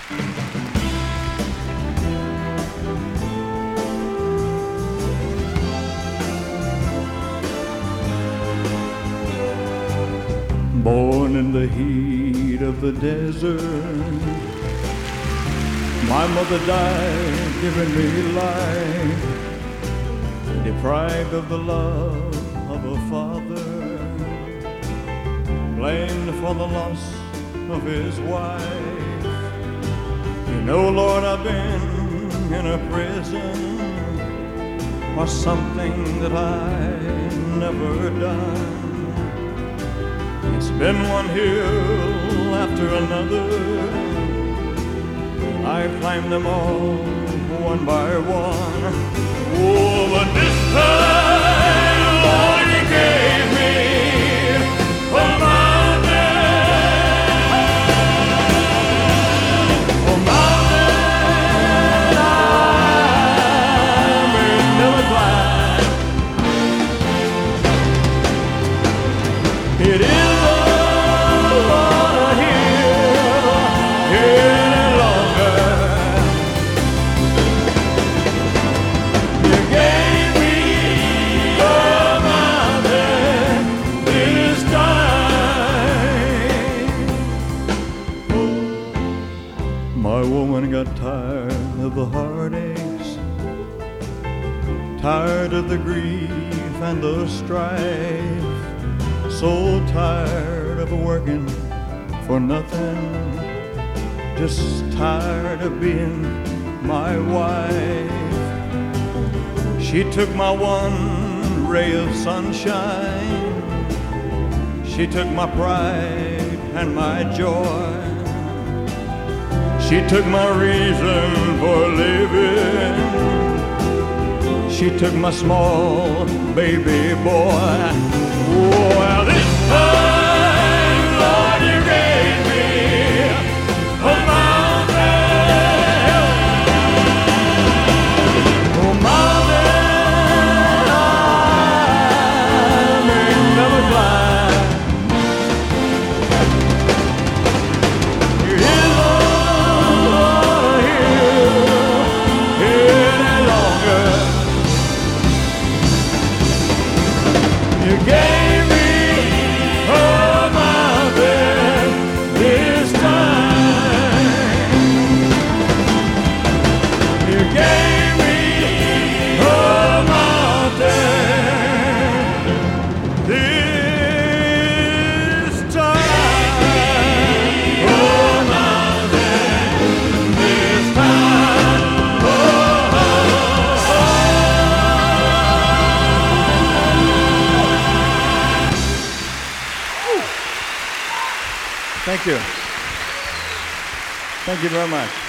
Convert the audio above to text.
Born in the heat of the desert, my mother died giving me life, deprived of the love of a father, blamed for the loss of his wife. You know, Lord, I've been in a prison for something that I never done. It's been one hill after another. I've climbed them all one by one. Oh, but this time, Lord, you gave me a mountain. A mountain I may never climb. It is my woman got tired of the heartaches, tired of the grief and the strife, so tired of working for nothing, just tired of being my wife. She took my one ray of sunshine, she took my pride and my joy. She took my reason for living. She took my small baby boy. Oh, well, this time, Lord, you gave me a mountain. A mountain I may never climb. You gave me a mountain this time. You gave me a mountain this time. A mountain this time. Thank you. Thank you very much.